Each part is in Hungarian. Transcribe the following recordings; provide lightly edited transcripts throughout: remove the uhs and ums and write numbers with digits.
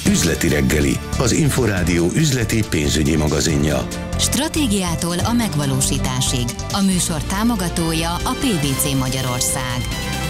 Üzleti reggeli, az Inforádió üzleti pénzügyi magazinja. Stratégiától a megvalósításig. A műsor támogatója a PVC Magyarország.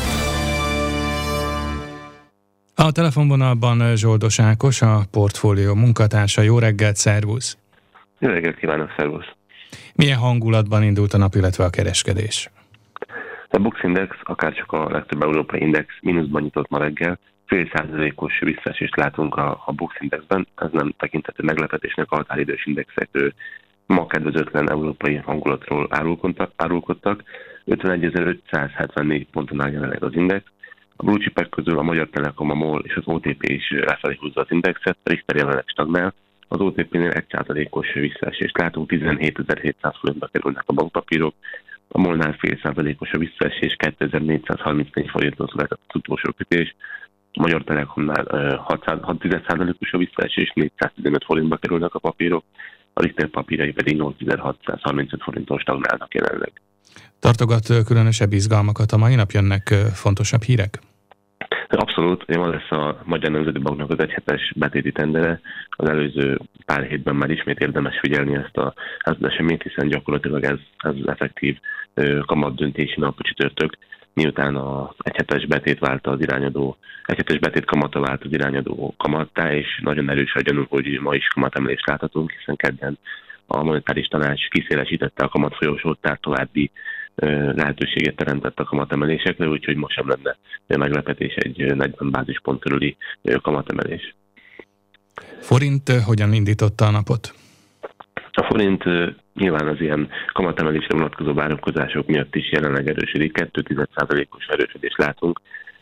A telefonvonalban Zsoldos Ákos, a Portfólió munkatársa. Jó reggelt, szervusz! Jó reggelt kívánok, szervusz! Milyen hangulatban indult a nap, illetve a kereskedés? A Bux Index, akárcsak a legtöbb európai index mínuszban nyitott ma reggel, 0,5%-os visszaesést látunk a Bux Indexben, ez nem tekinthető meglepetésnek, a határidős indexek ma kedvezőtlen európai hangulatról árulkodtak. 51.574 ponton áll jelenleg az index. A blue chipek közül a Magyar Telekom, a MOL és az OTP is lefelé húzza az indexet, a Richter jelenleg stagnál. Az OTP-nél 1%-os visszaesést látunk, 17.700 forintba kerülnek a bankpapírok, a MOL-nál 0,5%-os a visszaesés, 2.434 forinton született az utolsó kötés, a Magyar Telekomnál 6,10%-os a visszaesés, 415 forintba kerülnek a papírok, a Richter papírai pedig 8.635 forinton stagnálnak jelenleg. Tartogat különösebb izgalmakat a mai nap, jönnek fontosabb hírek? Abszolút, ma lesz a Magyar Nemzeti Banknak az egyhetes betéti tendere. Az előző pár hétben már ismét érdemes figyelni ezt az eseményt, hiszen gyakorlatilag ez effektív kamat döntési nap a csütörtök, miután az egyhetes betét egyhetes betét kamata vált az irányadó kamattá, és nagyon erős a gyanú, hogy ma is kamatemelést láthatunk, hiszen kedden a monetáris tanács kiszélesítette a kamatfolyósót, tehát további lehetőséget teremtett a kamatemelésekre, úgyhogy most sem lenne meglepetés egy 40 bázispont körüli kamatemelés. Forint hogyan indította a napot? A forint nyilván az ilyen kamatemelésre vonatkozó várakozások miatt is jelenleg erősödik, 2,1%-os erősödést látunk,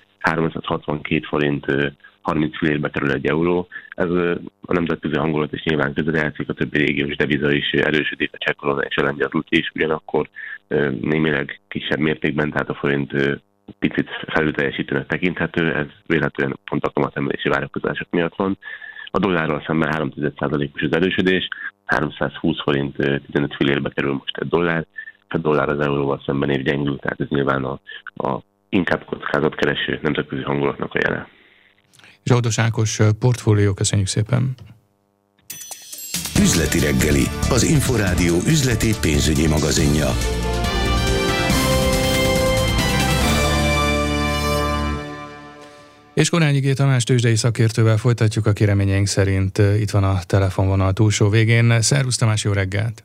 362 forint 30 fillérbe kerül egy euró. Ez a nemzetközi hangulat is nyilván közrejátszik, a többi régiós deviza is erősödik, a cseh korona és a lengyel zloty is, ugyanakkor némileg kisebb mértékben, tehát a forint picit felülteljesítőnek tekinthető, ez véletlenül pont a kamatemelési várakozások miatt van. A dollárral szemben 3,1%-os az erősödés, 320 forint 15 fillérbe kerül most egy dollár, a dollár az euróval szemben év gyengül, tehát ez nyilván a inkább kockázatkereső nemzetközi hangulatnak a jele. Zsoldos Ákos, Portfólió, köszönjük szépen! Üzleti reggeli, az Inforádió üzleti pénzügyi magazinja. És Korányi G. Tamás tőzsdei szakértővel folytatjuk, aki reményeink szerint itt van a telefonvonal túlsó végén. Szervusz Tamás, jó reggelt!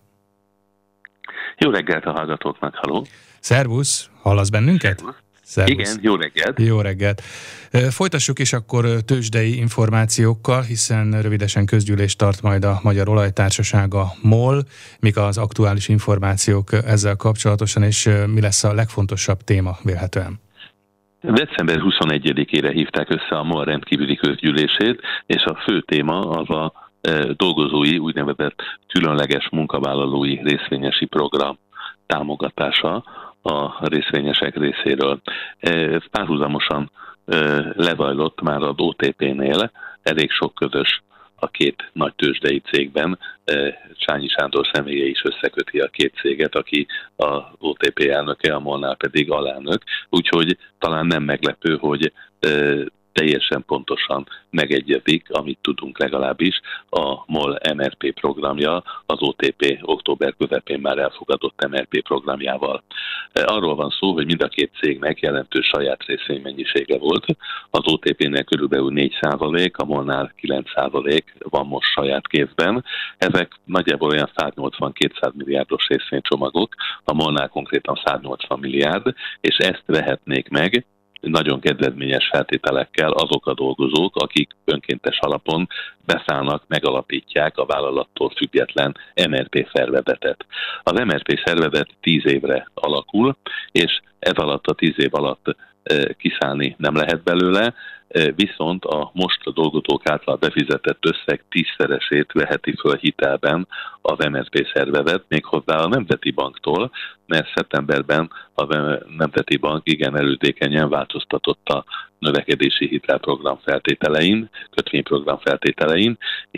Jó reggelt a hallgatóknak, halló! Szervusz, hallasz bennünket? Szervusz. Igen, jó reggelt! Jó reggelt! Folytassuk is akkor tőzsdei információkkal, hiszen rövidesen közgyűlést tart majd a Magyar Olajtársaság, a MOL. Mik az aktuális információk ezzel kapcsolatosan, és mi lesz a legfontosabb téma vélhetően? December 21-ére hívták össze a MOL rendkívüli közgyűlését, és a fő téma az a dolgozói, úgynevezett különleges munkavállalói részvényesi program támogatása a részvényesek részéről. Ez párhuzamosan lezajlott már az OTP-nél, elég sok közös a két nagy tőzsdei cégben. Csányi Sándor személye is összeköti a két céget, aki az OTP elnöke, a MOL-nál pedig alelnök. Úgyhogy talán nem meglepő, hogy teljesen pontosan megegyezik, amit tudunk legalábbis, a MOL MRP programja az OTP október közepén már elfogadott MRP programjával. Arról van szó, hogy mind a két cégnek jelentős saját részvénymennyisége volt. Az OTP-nél körülbelül 4%, a MOL-nál 9% van most saját kézben. Ezek nagyjából olyan 180-200 milliárdos részvénycsomagok, a MOL-nál konkrétan 180 milliárd, és ezt vehetnék meg nagyon kedvezményes feltételekkel azok a dolgozók, akik önkéntes alapon beszállnak, megalapítják a vállalattól független MRP szervezetet. Az MRP szervezet 10 évre alakul, és ez alatt a 10 év alatt kiszállni nem lehet belőle, viszont a most a dolgozók által befizetett összeg 10-szeresét veheti föl hitelben az MSZP szervezet, méghozzá a Nemzeti Banktól, mert szeptemberben a Nemzeti Bank igen erőtékenyen változtatott a növekedési hitelprogram feltételein, kötvényprogram feltételein, és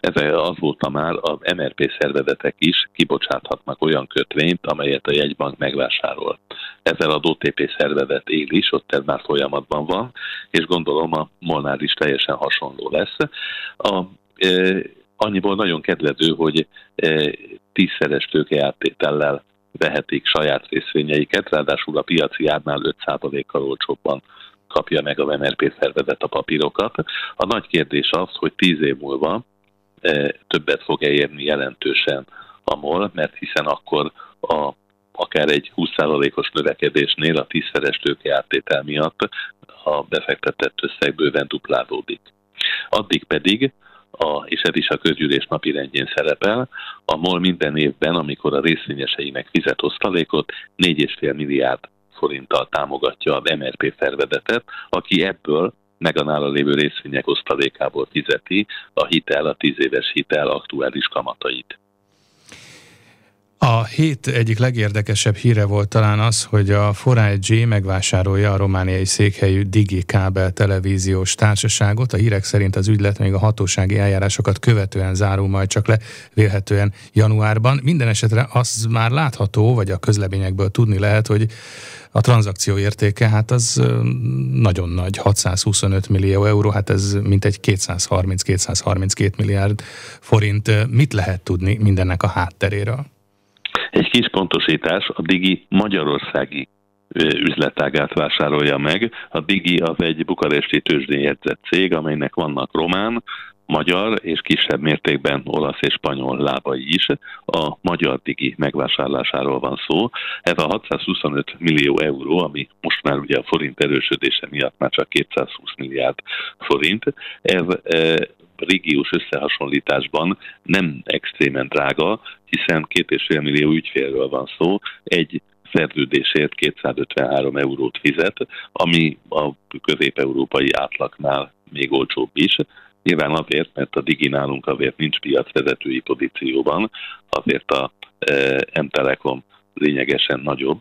azóta már az MRP szervezetek is kibocsáthatnak olyan kötvényt, amelyet a jegybank megvásárol. Ezzel az OTP szervezet él is, ott ez már folyamatban van, és gondolom a MOL-nál is teljesen hasonló lesz. Annyiból nagyon kedvező, hogy 10-szeres tőkeáttétellel vehetik saját részvényeiket, ráadásul a piaci árnál 5%-kal olcsóbban kapja meg a MRP szervezet a papírokat. A nagy kérdés az, hogy 10 év múlva többet fog érni jelentősen a MOL, mert hiszen akkor akár egy 20%-os növekedésnél a 10-szeres tőkeáttétel miatt a befektetett összeg bőven duplázódik. Addig pedig, és ez is a közgyűlés napirendjén szerepel, a MOL minden évben, amikor a részvényeseinek fizet osztalékot, 4,5 milliárd forinttal támogatja az MRP szervezetet, aki ebből meg a nála lévő részvények osztalékából fizeti a 10 éves hitel aktuális kamatait. A hét egyik legérdekesebb híre volt talán az, hogy a 4iG megvásárolja a romániai székhelyű Digi kábel televíziós társaságot. A hírek szerint az ügylet még a hatósági eljárásokat követően zárul majd csak le, vélhetően januárban. Minden esetre az már látható, vagy a közleményekből tudni lehet, hogy a tranzakció értéke, hát az nagyon nagy, 625 millió euró, hát ez mintegy 230-232 milliárd forint. Mit lehet tudni mindennek a hátteréről? Egy kis pontosítás, a Digi magyarországi üzletágát vásárolja meg. A Digi az egy bukaresti tőzsdén jegyzett cég, amelynek vannak román, magyar és kisebb mértékben olasz és spanyol lábai is. A magyar Digi megvásárlásáról van szó. Ez a 625 millió euró, ami most már ugye a forint erősödése miatt már csak 220 milliárd forint, ez régiós összehasonlításban nem extrémen drága, hiszen 2,5 millió ügyfélről van szó, egy szerződésért 253 eurót fizet, ami a közép-európai átlagnál még olcsóbb is. Nyilván azért, mert a Digi nálunk azért nincs piacvezetői pozícióban, azért a M-Telekom lényegesen nagyobb,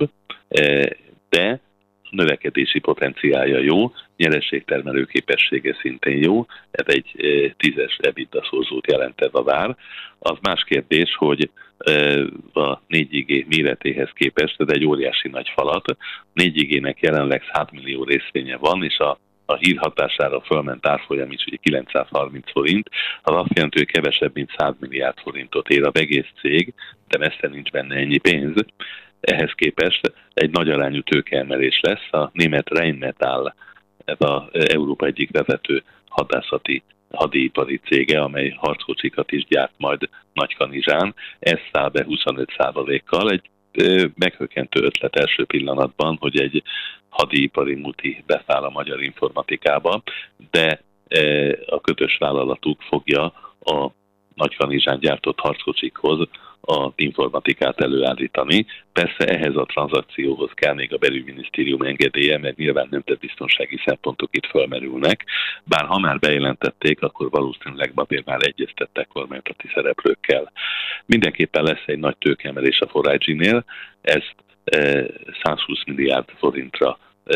de növekedési potenciálja jó, nyereségtermelő képessége szintén jó, ez egy 10-es EBITDA szorzót jelent ez a vár. Az más kérdés, hogy a 4G méretéhez képest ez egy óriási nagy falat. 4G-nek jelenleg 100 millió részvénye van, és a hír hatására fölment árfolyam is ugye 930 forint, az azt jelenti, hogy kevesebb, mint 100 milliárd forintot ér az egész cég, de messze nincs benne ennyi pénz. Ehhez képest egy nagy arányú tőkeemelés lesz. A német Rheinmetall, ez az Európa egyik vezető hadipari cége, amely harckocsikat is gyárt majd Nagykanizsán. Ez száll be 25%-kal. Egy meghökkentő ötlet első pillanatban, hogy egy hadipari multi beszáll a magyar informatikába, de a kötös vállalatuk fogja a Nagykanizsán gyártott harckocsikhoz az informatikát előállítani. Persze ehhez a tranzakcióhoz kell még a belügyminisztérium engedélye, mert nyilván nemzetbiztonsági szempontok itt fölmerülnek. Bár ha már bejelentették, akkor valószínűleg azért már egyeztettek kormányzati szereplőkkel. Mindenképpen lesz egy nagy tőkeemelés a 4iG-nél, ezt 120 milliárd forintra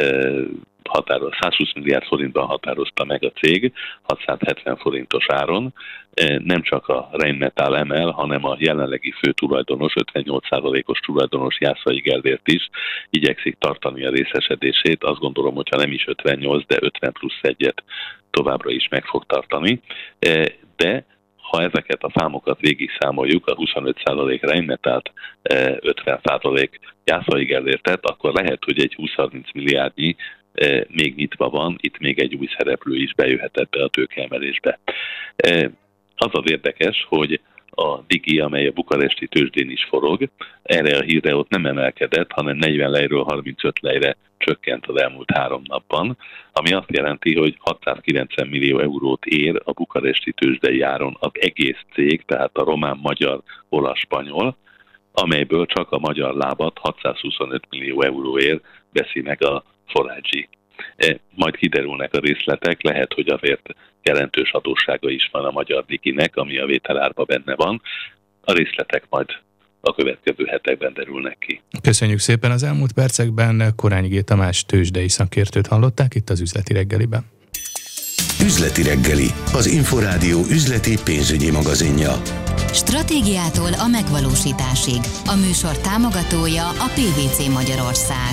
120 milliárd forintban határozta meg a cég, 670 forintos áron. Nem csak a Rheinmetall emel, hanem a jelenlegi fő tulajdonos, 58%-os tulajdonos Jászai Gellért is igyekszik tartani a részesedését. Azt gondolom, hogyha nem is 58, de 50 plusz 1-et továbbra is meg fog tartani. De ha ezeket a számokat végig számoljuk, a 25% Rheinmetallt, 50% Jászai Gellértet, akkor lehet, hogy egy 20-30 milliárdnyi még nyitva van, itt még egy új szereplő is bejöhet ebbe a tőkeemelésbe. Az az érdekes, hogy a Digi, amely a bukaresti tőzsdén is forog, erre a hírre ott nem emelkedett, hanem 40 lejről 35 lejre csökkent az elmúlt 3 napban, ami azt jelenti, hogy 690 millió eurót ér a bukaresti tőzsdei áron az egész cég, tehát a román, magyar, olasz, spanyol, amelyből csak a magyar lábat 625 millió euróért veszi meg a 4iG. Majd kiderülnek a részletek, lehet, hogy azért jelentős adóssága is van a magyar Diginek, ami a vételárba benne van. A részletek majd a következő hetekben derülnek ki. Köszönjük szépen! Az elmúlt percekben Korányi G. Tamás tőzsdei szakértőt hallották itt az Üzleti Reggeliben. Üzleti reggeli, az Inforádió üzleti pénzügyi magazinja. Stratégiától a megvalósításig. A műsor támogatója a PVC Magyarország.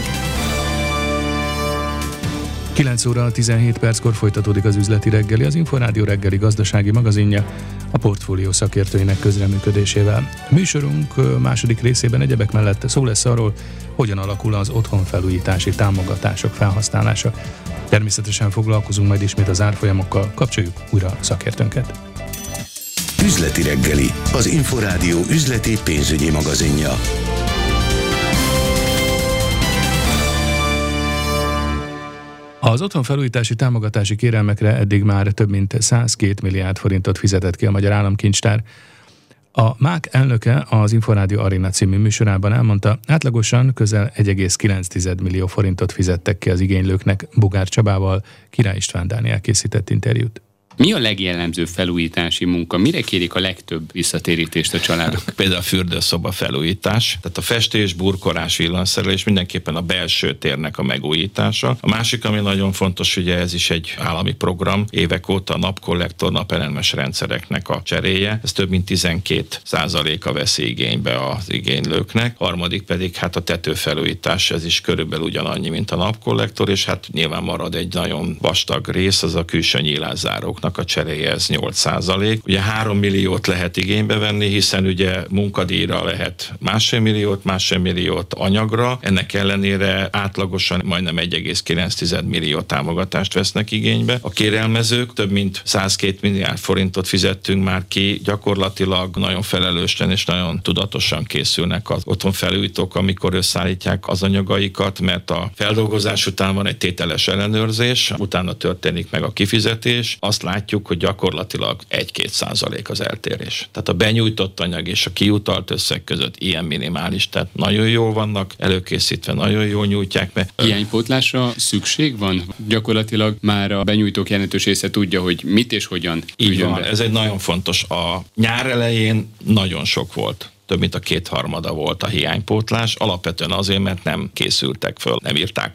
9 óra 17 perckor folytatódik az üzleti reggeli, az Inforádió reggeli gazdasági magazinja a portfólió szakértőinek közreműködésével. Műsorunk második részében egyebek mellett szó lesz arról, hogyan alakul az otthonfelújítási támogatások felhasználása. Természetesen foglalkozunk majd ismét az árfolyamokkal, kapcsoljuk újra a szakértőnket. Üzleti reggeli, az Inforádió üzleti pénzügyi magazinja. Az otthonfelújítási támogatási kérelmekre eddig már több mint 102 milliárd forintot fizetett ki a Magyar Államkincstár. A MÁK elnöke az Inforádió Arena című műsorában elmondta, átlagosan közel 1,9 millió forintot fizettek ki az igénylőknek. Bugár Csabával Király István Dániel készített interjút. Mi a legjellemzőbb felújítási munka? Mire kérik a legtöbb visszatérítést a családok? Például a fürdőszoba felújítás, tehát a festés, burkolás, villanyszerelés, mindenképpen a belső térnek a megújítása. A másik, ami nagyon fontos, ugye ez is egy állami program, évek óta a napkollektor, napelemes rendszereknek a cseréje. Ez több mint 12%-a veszi igénybe az igénylőknek. Harmadik pedig hát a tetőfelújítás, ez is körülbelül ugyanannyi, mint a napkollektor, és hát nyilván marad egy nagyon vastag rész, az a külső nyílászárók a cseréje, ez 8%. Ugye 3 milliót lehet igénybe venni, hiszen ugye munkadíjra lehet 1,5 milliót anyagra, ennek ellenére átlagosan majdnem 1,9 millió támogatást vesznek igénybe. A kérelmezők több mint 102 milliárd forintot fizettünk már ki, gyakorlatilag nagyon felelősen és nagyon tudatosan készülnek az otthonfelújítók, amikor összeállítják az anyagaikat, mert a feldolgozás után van egy tételes ellenőrzés, utána történik meg a kifizetés. Azt látjuk, hogy gyakorlatilag 1-2% az eltérés. Tehát a benyújtott anyag és a kiutalt összeg között ilyen minimális, tehát nagyon jól vannak előkészítve, nagyon jól nyújtják be. Hiánypótlásra szükség van? Gyakorlatilag már a benyújtók jelentős része tudja, hogy mit és hogyan. Így van, be. Ez egy nagyon fontos. A nyár elején nagyon sok volt. Több mint a 2/3 volt a hiánypótlás, alapvetően azért, mert nem készültek föl, nem írták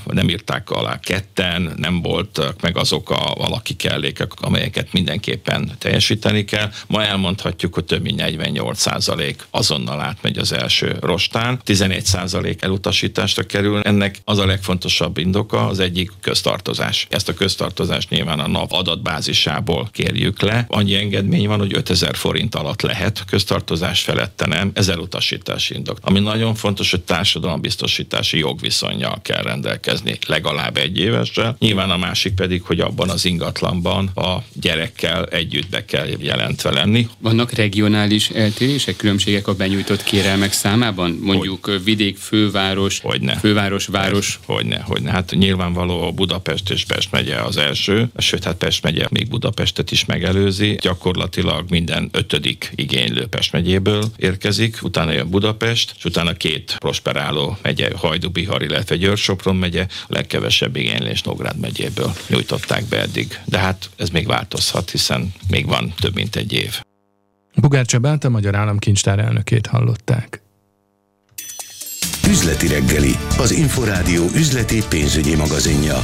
alá ketten, nem voltak meg azok a valaki kellékek, amelyeket mindenképpen teljesíteni kell. Ma elmondhatjuk, hogy több mint 48% azonnal átmegy az első rostán, 11% elutasításra kerül. Ennek az a legfontosabb indoka, az egyik köztartozás. Ezt a köztartozást nyilván a NAV adatbázisából kérjük le. Annyi engedmény van, hogy 5000 forint alatt lehet köztartozás felett nem, ez elutasítási indok. Ami nagyon fontos, hogy társadalombiztosítási jogviszonnyal kell rendelkezni legalább 1 évessel. Nyilván a másik pedig, hogy abban az ingatlanban a gyerekkel együtt be kell jelentve lenni. Vannak regionális eltérések, különbségek a benyújtott kérelmek számában? Mondjuk vidék, főváros, főváros, város? Hogyne. Hát nyilvánvaló Budapest és Pest megye az első, sőt, hát Pest megye még Budapestet is megelőzi. Gyakorlatilag minden 5. igénylő Pest megyéből érkezik, utána jön Budapest, és utána 2 prosperáló megye, Hajdú-Bihar, illetve Győr-Sopron megye, a legkevesebb igénylés Nógrád megyéből nyújtották be eddig. De hát ez még változhat, hiszen még van több mint 1 év. Bugár Csabát, a Magyar Államkincstár elnökét hallották. Üzleti reggeli, az Inforádió üzleti pénzügyi magazinja.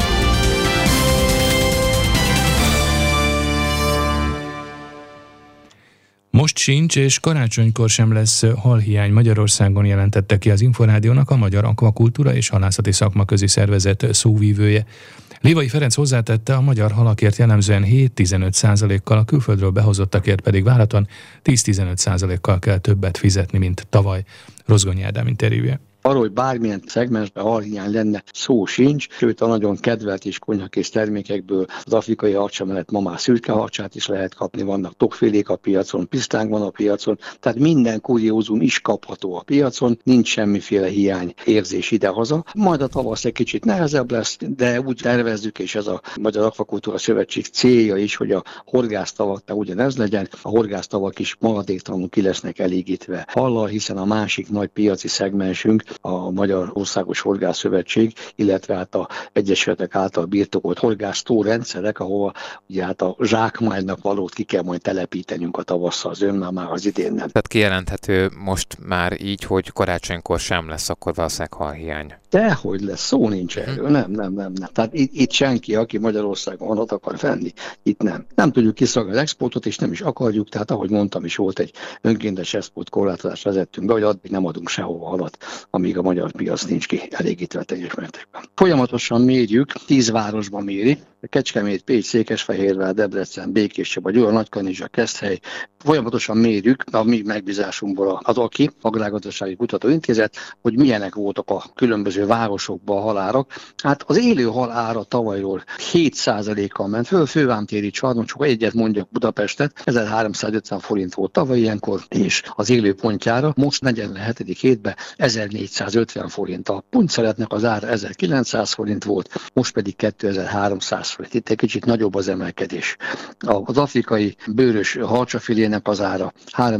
Most sincs, és karácsonykor sem lesz halhiány Magyarországon, jelentette ki az Inforádiónak a Magyar Akvakultúra és Halászati Szakmaközi Szervezet szóvívője. Lévai Ferenc hozzátette, a magyar halakért jellemzően 7-15%-kal, a külföldről behozottakért pedig várhatóan 10-15%-kal kell többet fizetni, mint tavaly. Rozgonyi Ádám interjúja. Arról, hogy bármilyen szegmensben halhiány lenne, szó sincs, sőt a nagyon kedvelt és konyhakész termékekből az afrikai harcsa mellett ma már szürke harcsát is lehet kapni, vannak tokfélék a piacon, pisztánk van a piacon, tehát minden kuriózum is kapható a piacon, nincs semmiféle hiány érzés idehaza. Majd a tavasz egy kicsit nehezebb lesz, de úgy tervezzük, és ez a Magyar Akvakultúra Szövetség célja is, hogy a horgásztavaknál ugyanez legyen, a horgásztavak is maradéktalanul ki lesznek elégítve hallal, hiszen a másik nagy piaci szegmensünk a Magyar Országos Horgászszövetség, illetve hát a egyesületek által birtokolt horgásztó rendszerek, ahol ugye hát a zsákmánynak valót ki kell majd telepítenünk a tavasszal, az már az idén nem. Tehát kijelenthető most már így, hogy karácsonykor sem lesz akkor valószínűleg halhiány. Dehogy lesz, szó nincs erről, nem. Tehát itt senki, aki Magyarországon vonat akar venni, itt nem. Nem tudjuk kiszolgálni az exportot, és nem is akarjuk, tehát ahogy mondtam is, volt egy önkéntes export korlátozást vezettünk be, hogy addig nem adunk sehova halat, amíg a magyar piac nincs kielégítve teljes mértékben. Folyamatosan mérjük, 10 városban mérik, Kecskemét, Pécs, Székesfehérvár, Debrecen, Békéscsaba, Győr, Nagykanizsa, Keszthely. Folyamatosan mérjük a mi megbízásunkból az AKI, Agrárgazdasági Kutatóintézet, hogy milyenek voltak a különböző városokban a halárak. Hát az élő hal ára tavalyról 7%-kal ment föl, fővámtéri csarnok, csak egyet mondjak Budapestet, 1350 forint volt tavaly ilyenkor, és az élő pontjára most 47. hétben 1450 forint. A pontszeretnek az ára 1900 forint volt, most pedig 2300 forint. Itt egy kicsit nagyobb az emelkedés. Az afrikai bőrös harcsafilének az ára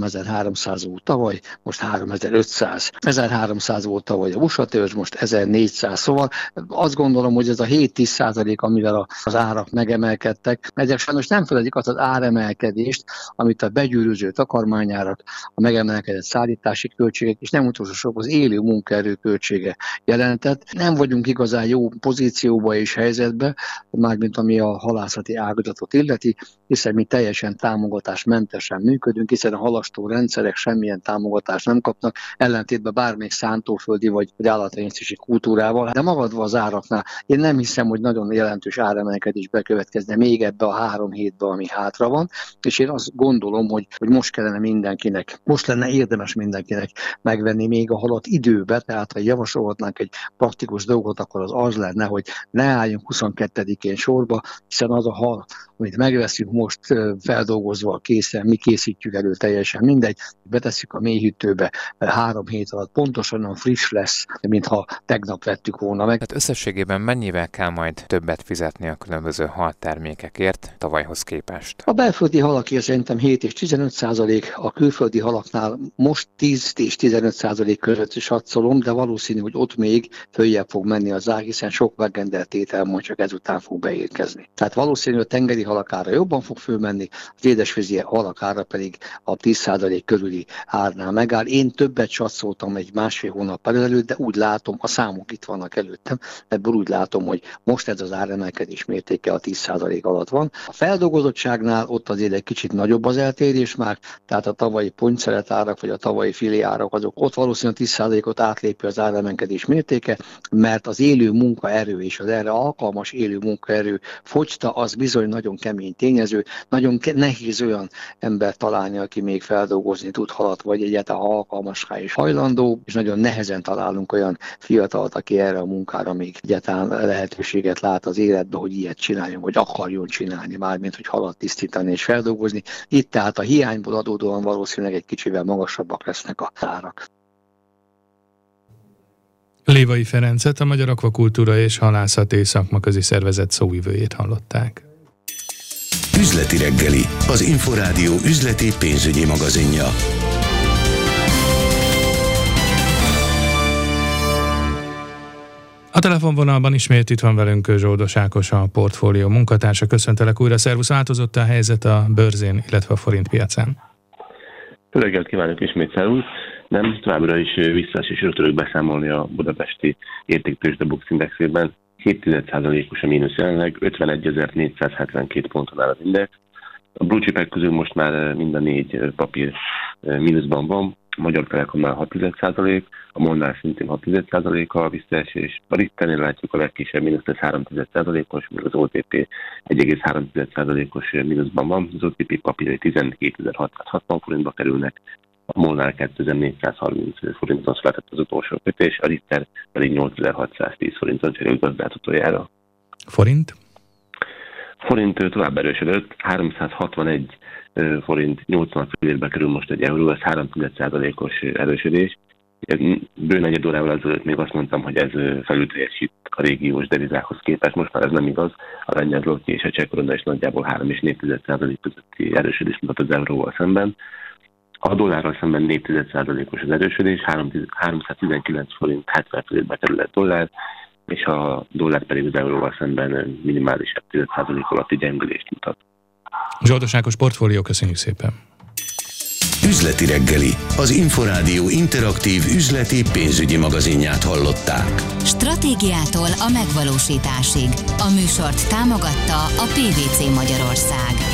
3300 volt tavaly, most 3500. 1300 volt tavaly a busatörzs, most 1400. Szóval azt gondolom, hogy ez a 7-10%, amivel az árak megemelkedtek, ezek sajnos nem fedezik azt az áremelkedést, amit a begyűrűző takarmányárak, a megemelkedett szállítási költségek, és nem utolsó sok az élő munkaerő költsége jelentett. Nem vagyunk igazán jó pozícióba és helyzetbe, mármint ami a halászati ágazatot illeti, hiszen mi teljesen támogatásmentesen működünk, hiszen a halastó rendszerek semmilyen támogatást nem kapnak, ellentétben bármelyik szántóföldi vagy állattenyésztési kultúrával, de magadva az áraknál én nem hiszem, hogy nagyon jelentős áremelkedés bekövetkezne még ebbe a 3 hétbe, ami hátra van, és én azt gondolom, hogy most kellene mindenkinek, most lenne érdemes mindenkinek megvenni még a halat időbe, tehát ha javasolhatnánk egy praktikus dolgot, akkor az lenne, hogy ne álljunk 22-én sorba, hiszen az a hal, amit megveszünk most feldolgozva készen, mi készítjük elő teljesen mindegy, betesszük a mélyhűtőbe 3 hét alatt, pontosan olyan friss lesz, mintha tegnap vettük volna meg. Tehát összességében mennyivel kell majd többet fizetni a különböző haltermékekért tavalyhoz képest? A belföldi halakért szerintem 7 és 15%, a külföldi halaknál most 10 és 15% között is satszolom, de valószínű, hogy ott még följebb fog menni az ár, hiszen sok megrendelt étel majd csak ezután fog beérkezni. Tehát valószínű, hogy a tengeri halak ára jobban fog fölmenni, az édesvízi halak ára pedig a 10% körüli árnál megáll. Én többet satszoltam egy 1,5 hónappal előtt, de úgy látom, a számok itt vannak előttem, ebből úgy látom, hogy most ez az áremelkedés mértéke a 10% alatt van. A feldolgozottságnál ott azért egy kicsit nagyobb az eltérés már, tehát a tavalyi pontyszeret árak vagy a tavalyi filé árak azok ott valószínűleg 10%-ot átlépi az áremelkedés mértéke, mert az élő munkaerő és az erre alkalmas élő munkaerő fogyta, az bizony nagyon kemény tényező, nagyon nehéz olyan ember találni, aki még feldolgozni tud halat, vagy egyáltalán alkalmas rá és hajlandó, és nagyon nehezen találunk olyan fiatalt, aki erre a munkára még egyáltalán lehetőséget lát az életben, hogy ilyet csináljon, vagy akarjon csinálni, mármint hogy halat tisztítani és feldolgozni. Itt tehát a hiányból adódóan valószínűleg egy kicsivel magasabbak lesznek a árak. Lévai Ferencet, a Magyar Akvakultúra és Halászati Szakmaközi Szervezet szóvivőjét hallották. Üzleti reggeli, az Inforádió üzleti pénzügyi magazinja. A telefonvonalban ismét itt van velünk Zsoldos Ákos, a portfólió munkatársa. Köszöntelek újra, szervusz, változott a helyzet a bőrzén, illetve a forintpiacán? Jó reggelt kívánok ismét, szervusz! Nem, továbbra is visszaesésről tudok beszámolni a budapesti értéktőzsde Bux indexében. 7,1%-os a mínusz jelenleg, 51.472 ponton áll az index. A blue chipek közül most már mind a 4 papír mínuszban van. A Magyar Telekomnál 6,1%, a MOL-nál szintén 6,1% a visszaesés. A Richternél látjuk a legkisebb mínusz, ez 3,1%-os, míg az OTP 1,3%-os mínuszban van. Az OTP papírai 12.660 forintba kerülnek, a MOL-nál 2.430 forinton született az utolsó kötés, a Richter pedig 8.610 forinton cserélt gazdáltatójára. Forint? Forint tovább erősödött, 361 forint 80 fillérbe kerül most egy euró, ez 3,1%-os erősödés. Bő negyed órával ezelőtt még azt mondtam, hogy ez felülteljesít a régiós devizákhoz képest, most már ez nem igaz. A lengyel zloty és a cseh korona is nagyjából 3 és 4,1% közötti erősödés mutat az euróval szemben. A dollárral szemben 4,1%-os az erősödés, 319 forint 70 fillérbe kerül egy dollár, és a dollár pedig az euróval szemben minimális 10% alatti gyengülést mutat. Zsoldos Ákos, portfólió, köszönjük szépen! Üzleti reggeli, az Inforádió interaktív üzleti pénzügyi magazinját hallották. Stratégiától a megvalósításig. A műsort támogatta a PVC Magyarország.